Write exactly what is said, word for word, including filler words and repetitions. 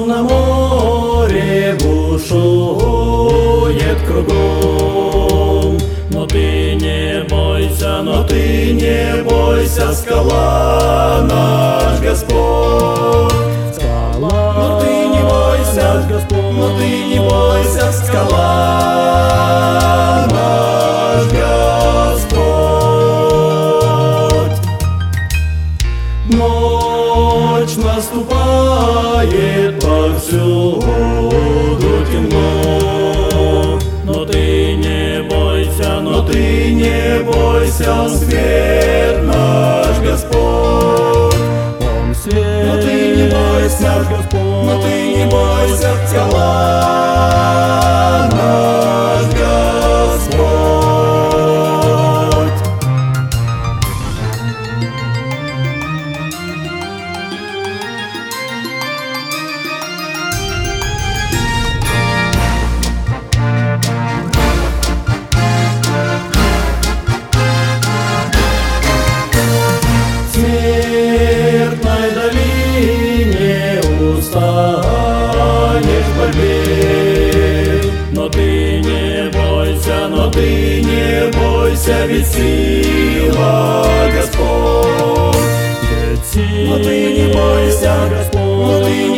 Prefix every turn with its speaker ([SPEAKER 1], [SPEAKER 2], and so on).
[SPEAKER 1] Словно море бушует кругом. Но ты не бойся, но ты не бойся, скала наш Господь. Скала, но ты не бойся, Господь, но ты не бойся, скала наш Господь. Ночь наступает, повсюду темно, но ты не бойся, но ты не бойся, он свет наш Господь. Он свет, но ты не бойся, Господь, но ты не бойся, скала наш Господь. В смертной долине устанешь в борьбе, но ты не бойся, но ты не бойся, ведь сила Господь. Ведь сила, но ты не бойся, Господь, но ты